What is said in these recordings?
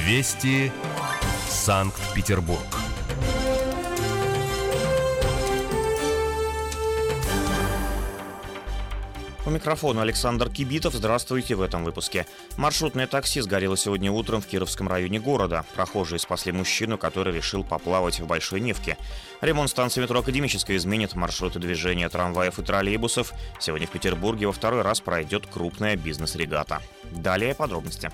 Вести Санкт-Петербург. У микрофона Александр Кибитов. Здравствуйте в этом выпуске. Маршрутное такси сгорело сегодня утром в Кировском районе города. Прохожие спасли мужчину, который решил поплавать в Большой Невке. Ремонт станции метро Академическая изменит маршруты движения трамваев и троллейбусов. Сегодня в Петербурге во второй раз пройдет крупная бизнес-регата. Далее подробности.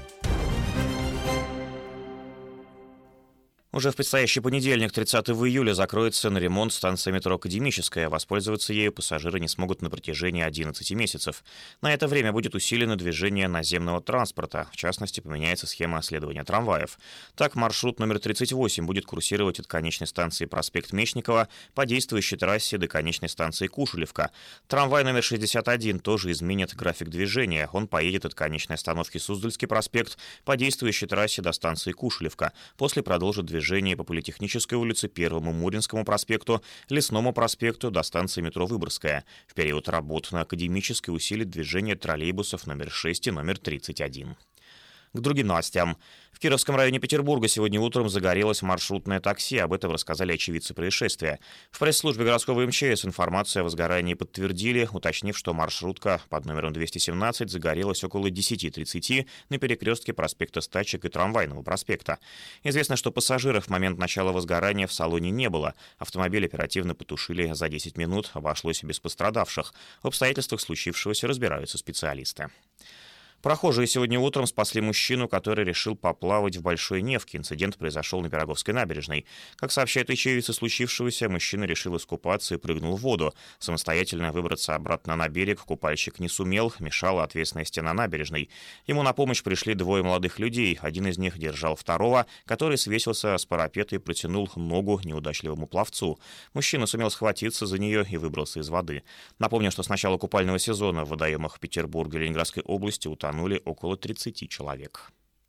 Уже в предстоящий понедельник, 30 июля, закроется на ремонт станция метро Академическая. Воспользоваться ею пассажиры не смогут на протяжении 11 месяцев. На это время будет усилено движение наземного транспорта. В частности, поменяется схема следования трамваев. Так, маршрут номер 38 будет курсировать от конечной станции проспект Мечникова по действующей трассе до конечной станции Кушелевка. Трамвай номер 61 тоже изменит график движения. Он поедет от конечной остановки Суздальский проспект по действующей трассе до станции Кушелевка. После продолжит движение по Политехнической улице, Первому Муринскому проспекту, Лесному проспекту до станции метро Выборгская. В период работ на Академической усилит движение троллейбусов номер 6 и номер 31. К другим новостям. В Кировском районе Петербурга сегодня утром загорелось маршрутное такси. Об этом рассказали очевидцы происшествия. В пресс-службе городского МЧС информацию о возгорании подтвердили, уточнив, что маршрутка под номером 217 загорелась около 10:30 на перекрестке проспекта Стачек и Трамвайного проспекта. Известно, что пассажиров в момент начала возгорания в салоне не было. Автомобиль оперативно потушили за 10 минут, обошлось без пострадавших. В обстоятельствах случившегося разбираются специалисты. Прохожие сегодня утром спасли мужчину, который решил поплавать в Большой Невке. Инцидент произошел на Пироговской набережной. Как сообщают очевидцы случившегося, мужчина решил искупаться и прыгнул в воду. Самостоятельно выбраться обратно на берег купальщик не сумел, мешала отвесная стена набережной. Ему на помощь пришли двое молодых людей. Один из них держал второго, который свесился с парапета и протянул ногу неудачливому пловцу. Мужчина сумел схватиться за нее и выбрался из воды. Напомню, что с начала купального сезона в водоемах Петербурга и Ленинградской области утонули около 30 человек.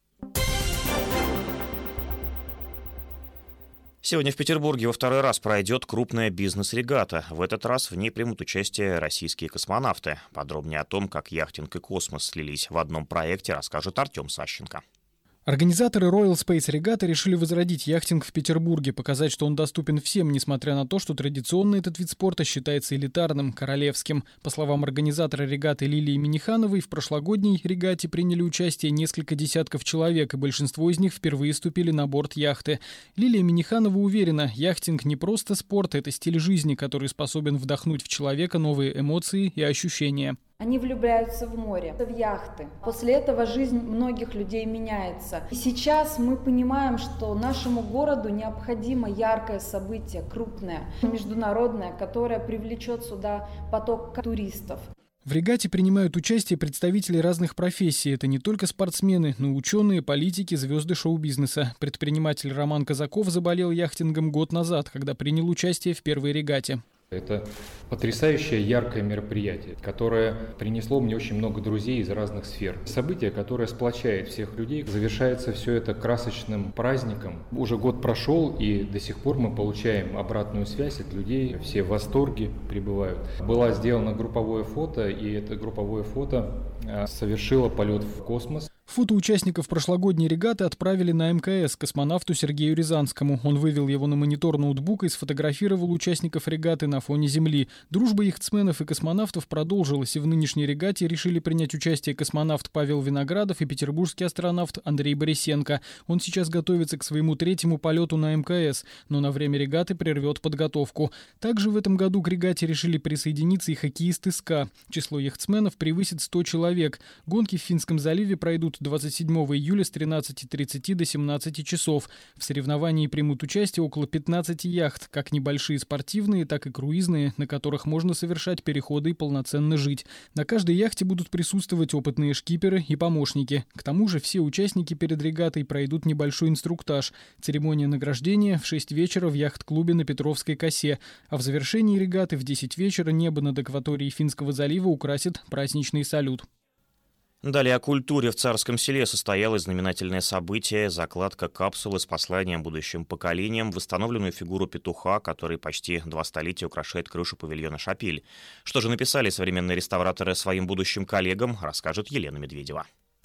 Сегодня в Петербурге во второй раз пройдет крупная бизнес-регата. В этот раз в ней примут участие российские космонавты. Подробнее о том, как яхтинг и космос слились в одном проекте, расскажет Артем Сащенко. Организаторы Royal Space регаты решили возродить яхтинг в Петербурге, показать, что он доступен всем, несмотря на то, что традиционно этот вид спорта считается элитарным, королевским. По словам организатора регаты Лилии Минихановой, в прошлогодней регате приняли участие несколько десятков человек, и большинство из них впервые ступили на борт яхты. Лилия Миниханова уверена, яхтинг не просто спорт, это стиль жизни, который способен вдохнуть в человека новые эмоции и ощущения. Они влюбляются в море, в яхты. После этого жизнь многих людей меняется. И сейчас мы понимаем, что нашему городу необходимо яркое событие, крупное, международное, которое привлечет сюда поток туристов. В регате принимают участие представители разных профессий. Это не только спортсмены, но и ученые, политики, звезды шоу-бизнеса. Предприниматель Роман Казаков заболел яхтингом год назад, когда принял участие в первой регате. Это потрясающее, яркое мероприятие, которое принесло мне очень много друзей из разных сфер. Событие, которое сплочает всех людей. Завершается все это красочным праздником. Уже год прошел, и до сих пор мы получаем обратную связь от людей. Все в восторге пребывают. Было сделано групповое фото, и это групповое фото совершило полет в космос. Фото участников прошлогодней регаты отправили на МКС космонавту Сергею Рязанскому. Он вывел его на монитор ноутбука и сфотографировал участников регаты на фоне Земли. Дружба яхтсменов и космонавтов продолжилась, и в нынешней регате решили принять участие космонавт Павел Виноградов и петербургский астронавт Андрей Борисенко. Он сейчас готовится к своему третьему полету на МКС, но на время регаты прервет подготовку. Также в этом году к регате решили присоединиться и хоккеисты СКА. Число яхтсменов превысит 100 человек. Гонки в Финском заливе пройдут 27 июля с 13:30 до 17 часов. В соревновании примут участие около 15 яхт, как небольшие спортивные, так и круизные, на которых можно совершать переходы и полноценно жить. На каждой яхте будут присутствовать опытные шкиперы и помощники. К тому же все участники перед регатой пройдут небольшой инструктаж. Церемония награждения в 6 вечера в яхт-клубе на Петровской косе. А в завершении регаты в 10 вечера небо над акваторией Финского залива украсит праздничный салют. Далее о культуре. В Царском Селе состоялось знаменательное событие — закладка капсулы с посланием будущим поколениям в восстановленную фигуру петуха, который почти 2 столетия украшает крышу павильона «Шапиль». Что же написали современные реставраторы своим будущим коллегам, расскажет Елена Медведева.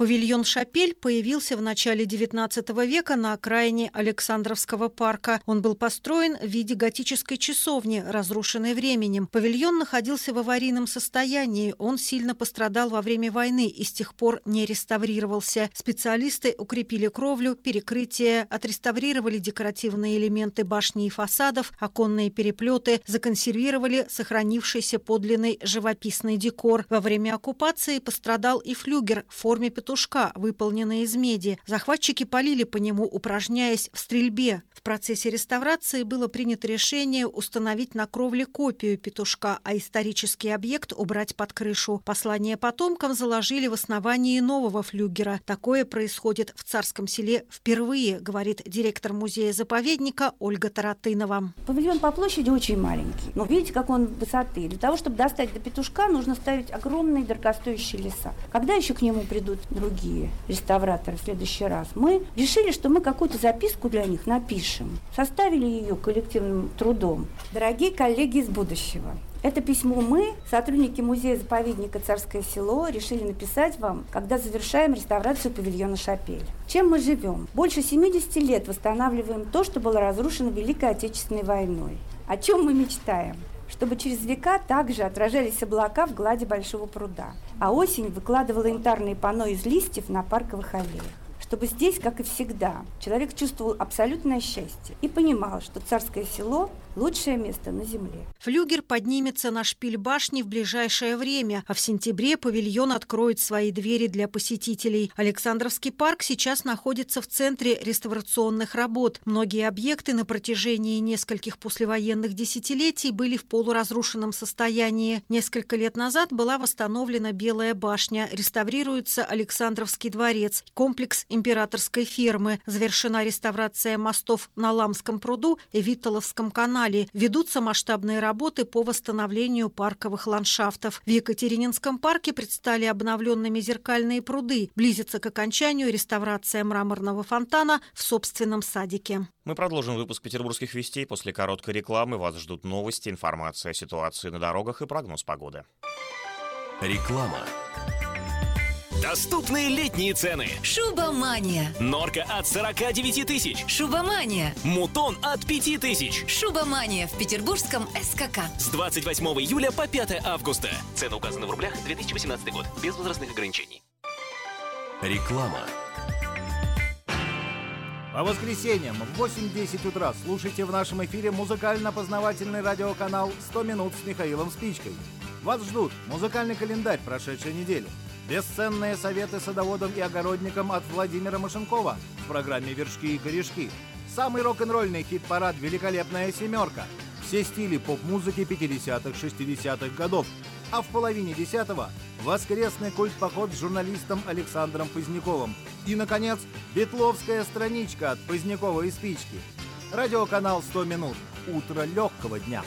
Павильон «Шапель» появился в начале XIX века на окраине Александровского парка. Он был построен в виде готической часовни, разрушенной временем. Павильон находился в аварийном состоянии. Он сильно пострадал во время войны и с тех пор не реставрировался. Специалисты укрепили кровлю, перекрытие, отреставрировали декоративные элементы башни и фасадов, оконные переплеты, законсервировали сохранившийся подлинный живописный декор. Во время оккупации пострадал и флюгер в форме петушка, выполненный из меди. Захватчики палили по нему, упражняясь в стрельбе. В процессе реставрации было принято решение установить на кровле копию петушка, а исторический объект убрать под крышу. Послание потомкам заложили в основании нового флюгера. Такое происходит в Царском Селе впервые, говорит директор музея-заповедника Ольга Таратынова. Павильон по площади очень маленький. Но видите, как он высоты. Для того, чтобы достать до петушка, нужно ставить огромные дорогостоящие леса. Когда еще к нему придут другие реставраторы в следующий раз? Мы решили, что мы какую-то записку для них напишем. Составили ее коллективным трудом. Дорогие коллеги из будущего, это письмо мы, сотрудники музея-заповедника «Царское село», решили написать вам, когда завершаем реставрацию павильона «Шапель». Чем мы живем? Больше 70 лет восстанавливаем то, что было разрушено Великой Отечественной войной. О чем мы мечтаем? Чтобы через века также отражались облака в глади большого пруда, а осень выкладывала янтарные панно из листьев на парковых аллеях. Чтобы здесь, как и всегда, человек чувствовал абсолютное счастье и понимал, что Царское Село – лучшее место на земле. Флюгер поднимется на шпиль башни в ближайшее время, а в сентябре павильон откроет свои двери для посетителей. Александровский парк сейчас находится в центре реставрационных работ. Многие объекты на протяжении нескольких послевоенных десятилетий были в полуразрушенном состоянии. Несколько лет назад была восстановлена Белая башня, реставрируется Александровский дворец, комплекс императорской фермы, завершена реставрация мостов на Ламском пруду и Виттоловском канале. Ведутся масштабные работы по восстановлению парковых ландшафтов. В Екатерининском парке предстали обновленными зеркальные пруды. Близится к окончанию реставрация мраморного фонтана в собственном садике. Мы продолжим выпуск «Петербургских вестей». После короткой рекламы вас ждут новости, информация о ситуации на дорогах и прогноз погоды. Реклама. Доступные летние цены. Шубомания. Норка от 49 тысяч. Шубомания. Мутон от 5 тысяч. Шубомания в петербургском СКК. С 28 июля по 5 августа. Цены указаны в рублях. 2018 год. Без возрастных ограничений. Реклама. По воскресеньям в 8:10 утра слушайте в нашем эфире музыкально-познавательный радиоканал «100 минут» с Михаилом Спичкой. Вас ждут музыкальный календарь прошедшей недели, бесценные советы садоводам и огородникам от Владимира Машенкова в программе «Вершки и корешки», самый рок-н-ролльный хит-парад «Великолепная семерка», все стили поп-музыки 50-х, 60-х годов, а в половине 10-го воскресный культ-поход с журналистом Александром Поздняковым и, наконец, битловская страничка от Позднякова и Спички. Радиоканал «100 минут». Утро легкого дня.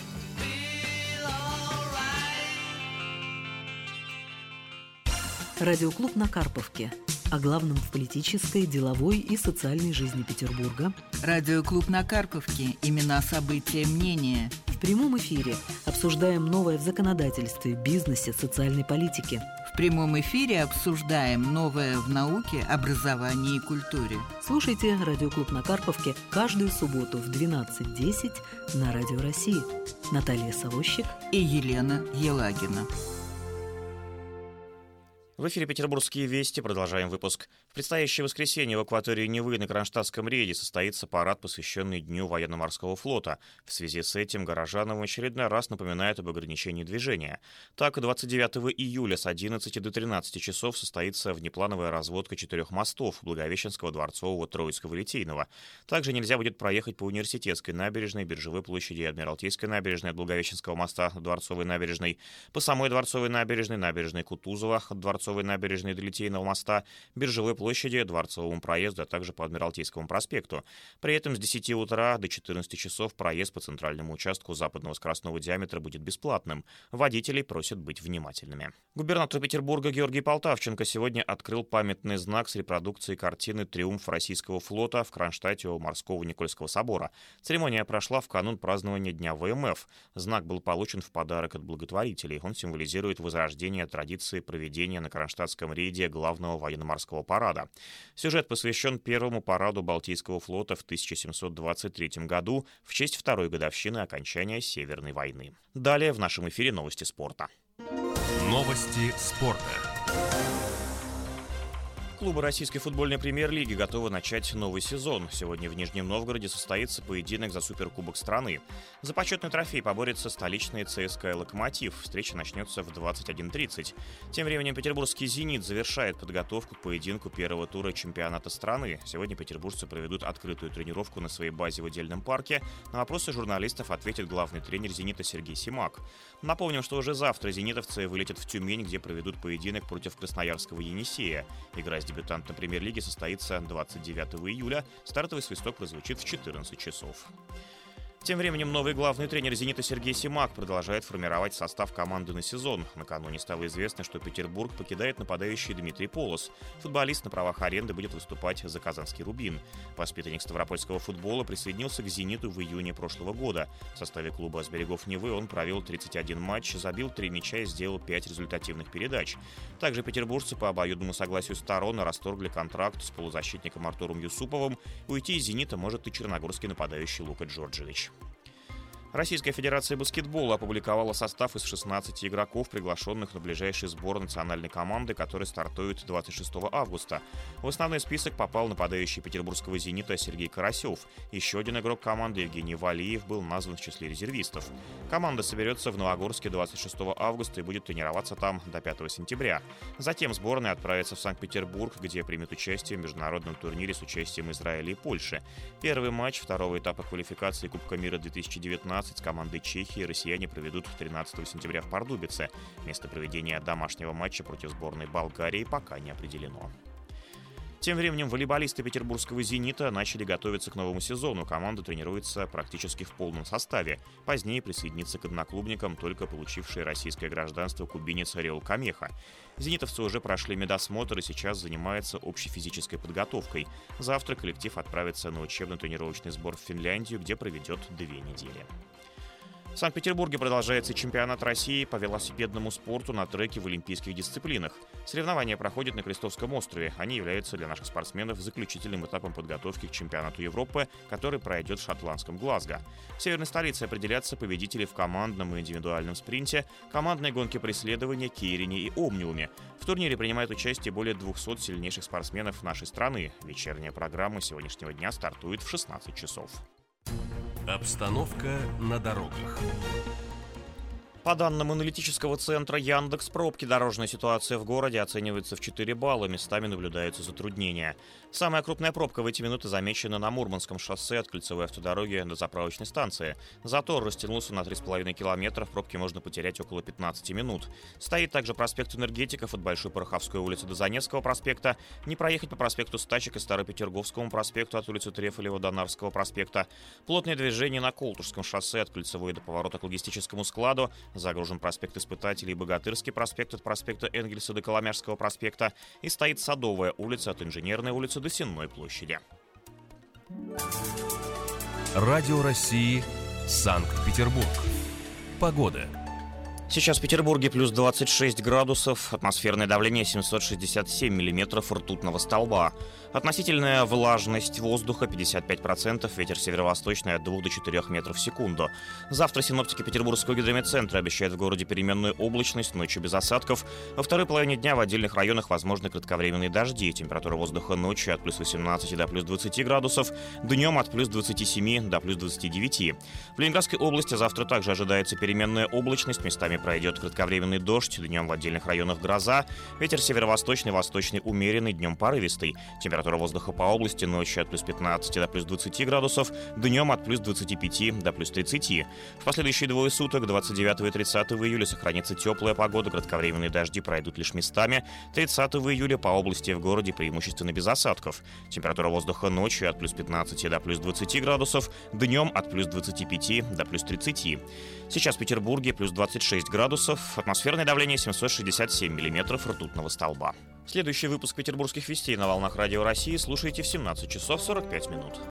Радиоклуб на Карповке. О главном в политической, деловой и социальной жизни Петербурга. Радиоклуб на Карповке. Имена, события, мнения. В прямом эфире обсуждаем новое в законодательстве, бизнесе, социальной политике. В прямом эфире обсуждаем новое в науке, образовании и культуре. Слушайте «Радиоклуб на Карповке» каждую субботу в 12:10 на Радио России. Наталья Савощик и Елена Елагина. В эфире «Петербургские вести». Продолжаем выпуск. В предстоящее воскресенье в акватории Невы на Кронштадтском рейде состоится парад, посвященный Дню военно-морского флота. В связи с этим горожанам в очередной раз напоминают об ограничении движения. Так, 29 июля с 11 до 13 часов состоится внеплановая разводка 4 мостов Благовещенского, Дворцового, Троицкого и Литейного. Также нельзя будет проехать по Университетской набережной, Биржевой площади и Адмиралтейской набережной от Благовещенского моста до Дворцовой набережной, по самой Дворцовой набережной, набережной Кутузова от Дворцовой набережной до Литейного моста, Биржевой площади площади, Дворцовому проезду, а также по Адмиралтейскому проспекту. При этом с 10 утра до 14 часов проезд по центральному участку западного скоростного диаметра будет бесплатным. Водителей просят быть внимательными. Губернатор Петербурга Георгий Полтавченко сегодня открыл памятный знак с репродукцией картины «Триумф российского флота» в Кронштадте у Морского Никольского собора. Церемония прошла в канун празднования Дня ВМФ. Знак был получен в подарок от благотворителей. Он символизирует возрождение традиции проведения на Кронштадтском рейде главного военно-морского парада. Сюжет посвящен первому параду Балтийского флота в 1723 году в честь второй годовщины окончания Северной войны. Далее в нашем эфире новости спорта. Новости спорта. Клубы российской футбольной премьер-лиги готовы начать новый сезон. Сегодня в Нижнем Новгороде состоится поединок за Суперкубок страны. За почетный трофей поборется столичный ЦСКА и «Локомотив». Встреча начнется в 21:30. Тем временем петербургский «Зенит» завершает подготовку к поединку первого тура чемпионата страны. Сегодня петербуржцы проведут открытую тренировку на своей базе в Удельном парке. На вопросы журналистов ответит главный тренер «Зенита» Сергей Симак. Напомним, что уже завтра зенитовцы вылетят в Тюмень, где проведут поединок против красноярского «Енисея». Игра с дебютантом премьер-лиги состоится 29 июля. Стартовый свисток прозвучит в 14 часов. Тем временем новый главный тренер «Зенита» Сергей Симак продолжает формировать состав команды на сезон. Накануне стало известно, что Петербург покидает нападающий Дмитрий Полос. Футболист на правах аренды будет выступать за казанский «Рубин». Воспитанник ставропольского футбола присоединился к «Зениту» в июне прошлого года. В составе клуба с берегов Невы он провел 31 матч, забил 3 мяча и сделал 5 результативных передач. Также петербуржцы по обоюдному согласию сторон расторгли контракт с полузащитником Артуром Юсуповым. Уйти из «Зенита» может и черногорский нападающий Лука Джорджевич. Российская Федерация баскетбола опубликовала состав из 16 игроков, приглашенных на ближайший сбор национальной команды, который стартует 26 августа. В основной список попал нападающий петербургского «Зенита» Сергей Карасев. Еще один игрок команды, Евгений Валиев, был назван в числе резервистов. Команда соберется в Новогорске 26 августа и будет тренироваться там до 5 сентября. Затем сборная отправится в Санкт-Петербург, где примет участие в международном турнире с участием Израиля и Польши. Первый матч второго этапа квалификации Кубка мира 2019 с командой Чехии россияне проведут 13 сентября в Пардубице. Место проведения домашнего матча против сборной Болгарии пока не определено. Тем временем волейболисты петербургского «Зенита» начали готовиться к новому сезону. Команда тренируется практически в полном составе. Позднее присоединится к одноклубникам, только получившие российское гражданство кубинец Орел Камеха. Зенитовцы уже прошли медосмотр и сейчас занимаются общей физической подготовкой. Завтра коллектив отправится на учебно-тренировочный сбор в Финляндию, где проведет 2 недели. В Санкт-Петербурге продолжается чемпионат России по велосипедному спорту на треке в олимпийских дисциплинах. Соревнования проходят на Крестовском острове. Они являются для наших спортсменов заключительным этапом подготовки к чемпионату Европы, который пройдет в шотландском Глазго. В северной столице определятся победители в командном и индивидуальном спринте, командной гонке преследования, кейрине и омниуме. В турнире принимают участие более 200 сильнейших спортсменов нашей страны. Вечерняя программа сегодняшнего дня стартует в 16 часов. Обстановка на дорогах. По данным аналитического центра Яндекс Пробки, дорожная ситуация в городе оценивается в 4 балла, местами наблюдаются затруднения. Самая крупная пробка в эти минуты замечена на Мурманском шоссе от кольцевой автодороги до заправочной станции. Затор растянулся на 3,5 километра, в пробке можно потерять около 15 минут. Стоит также проспект Энергетиков от Большой Пороховской улицы до Заневского проспекта, не проехать по проспекту Стачек и Старопетерговскому проспекту от улицы Трефилева до Нарвского проспекта. Плотное движение на Колтушском шоссе от кольцевой до поворота к логистическому складу. Загружен проспект Испытателей и Богатырский проспект от проспекта Энгельса до Коломяжского проспекта. И стоит Садовая улица от Инженерной улицы до Сенной площади. Радио России. Санкт-Петербург. Погода. Сейчас в Петербурге плюс 26 градусов, атмосферное давление 767 миллиметров ртутного столба. Относительная влажность воздуха 55%, ветер северо-восточный от 2 до 4 метров в секунду. Завтра синоптики Петербургского гидрометцентра обещают в городе переменную облачность, ночью без осадков. Во второй половине дня в отдельных районах возможны кратковременные дожди. Температура воздуха ночью от плюс 18 до плюс 20 градусов, днем от плюс 27 до плюс 29. В Ленинградской области завтра также ожидается переменная облачность, местами Местами пройдет кратковременный дождь, днем в отдельных районах гроза. Ветер северо-восточный, восточный умеренный, днем порывистый. Температура воздуха по области ночью от плюс 15 до плюс 20 градусов, днем от плюс 25 до плюс 30. В последующие двое суток, 29 и 30 июля, сохранится теплая погода, кратковременные дожди пройдут лишь местами. 30 июля по области и в городе преимущественно без осадков. Температура воздуха ночью от плюс 15 до плюс 20 градусов, днем от плюс 25 до плюс 30. Сейчас в Петербурге плюс 26 градусов, атмосферное давление 767 миллиметров ртутного столба. Следующий выпуск петербургских вестей на волнах Радио России слушайте в 17 часов 45 минут.